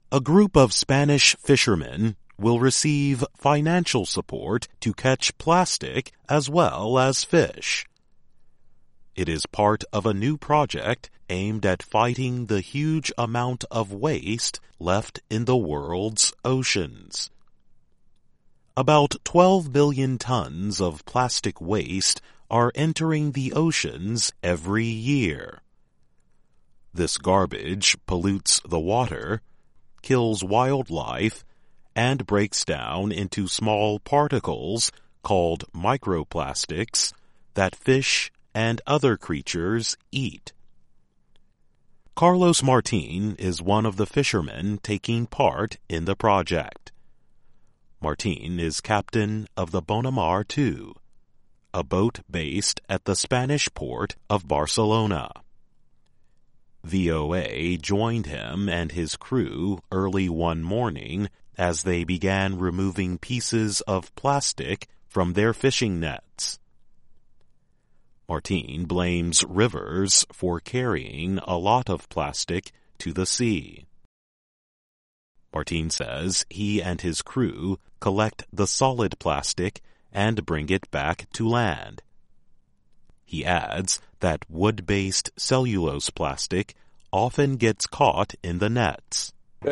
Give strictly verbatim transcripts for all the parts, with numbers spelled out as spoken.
A group of Spanish fishermen will receive financial support to catch plastic as well as fish. It is part of a new project aimed at fighting the huge amount of waste left in the world's oceans. About twelve billion tons of plastic waste are entering the oceans every year. This garbage pollutes the water, kills wildlife, and breaks down into small particles called microplastics that fish and other creatures eat. Carlos Martin is one of the fishermen taking part in the project. Martin is captain of the Bonamar two, a boat based at the Spanish port of Barcelona. V O A joined him and his crew early one morning as they began removing pieces of plastic from their fishing nets. Martin blames rivers for carrying a lot of plastic to the sea. Martin says he and his crew collect the solid plastic and bring it back to land. He adds that wood-based cellulose plastic often gets caught in the nets. He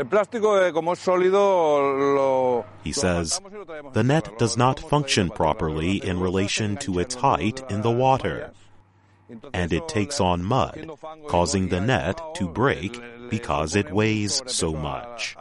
says, the net does not function properly in relation to its height in the water, and it takes on mud, causing the net to break because it weighs so much.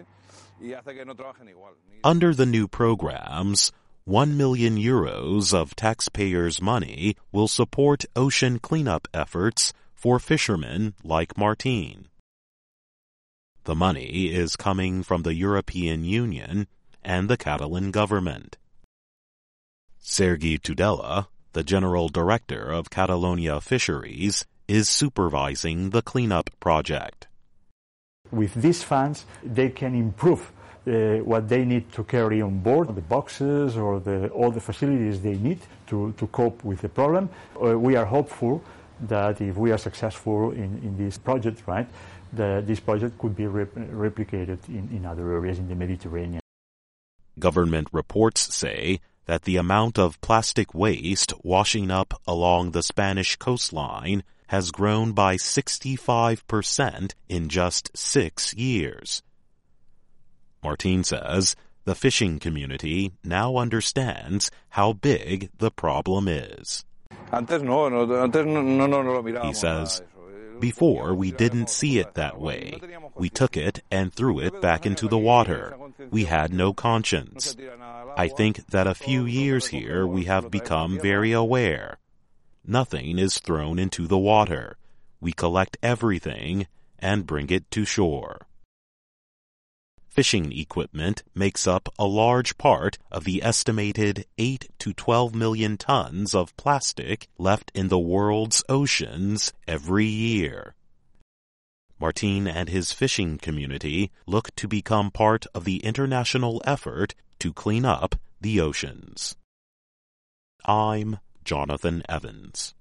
Under the new programs, one million euros of taxpayers' money will support ocean cleanup efforts for fishermen like Martin. The money is coming from the European Union and the Catalan government. Sergi Tudela, the general director of Catalonia Fisheries, is supervising the cleanup project. With these funds, they can improve uh, what they need to carry on board, the boxes or the, all the facilities they need to, to cope with the problem. Uh, we are hopeful that if we are successful in, in this project, right, the, this project could be rep- replicated in, in other areas in the Mediterranean. Government reports say that the amount of plastic waste washing up along the Spanish coastline has grown by sixty-five percent in just six years. Martin says the fishing community now understands how big the problem is. He says, before we didn't see it that way. We took it and threw it back into the water. We had no conscience. I think that a few years here we have become very aware. Nothing is thrown into the water. We collect everything and bring it to shore. Fishing equipment makes up a large part of the estimated eight to twelve million tons of plastic left in the world's oceans every year. Martin and his fishing community look to become part of the international effort to clean up the oceans. I'm Jonathan Evans.